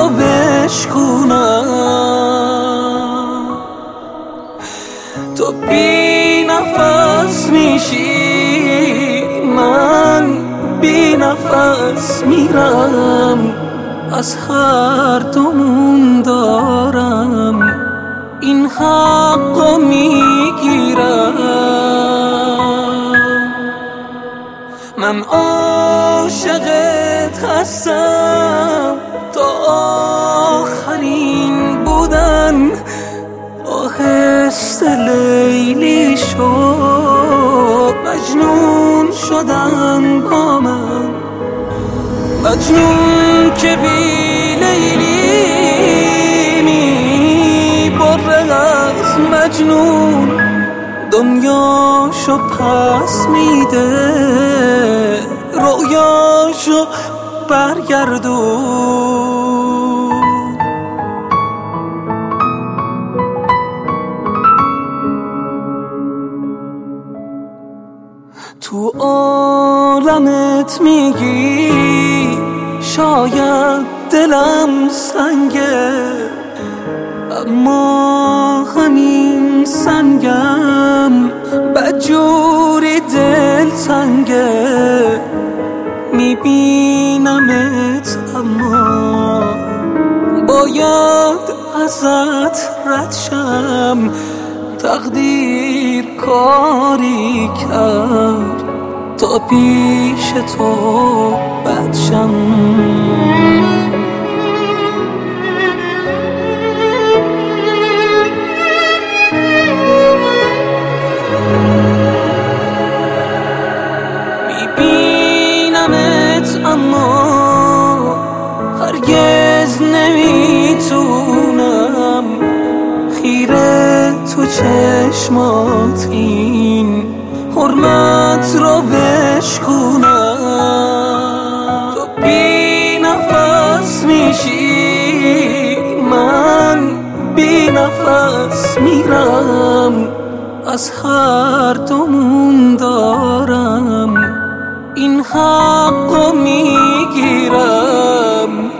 رو بشکونم. تو بی نفس میشی، من بی نفس میرم. از هر دومون دارم این حقو میگیرم. من عاشقت هستم تا آخرین بودن. آهسته لیلی شد، مجنون شدن با من. مجنون که بی لیلی می بره از مجنون، دنیاشو پس میده، رویاشو برگردون. تو عالمت میگی شاید دلم سنگه، اما همین سنگم بدجوری دل تنگه. میبینمت اما باید ازت رد شم. تقدیر کاری کرد تا پیش تو بد شم. میبینمت اما هرگز نمیتونم خیره تو چشمات این حرمت رو بشکونم. تو بی نفس میشی، من بی نفس میرم. از هر دومون دارم این حقو میگیرم.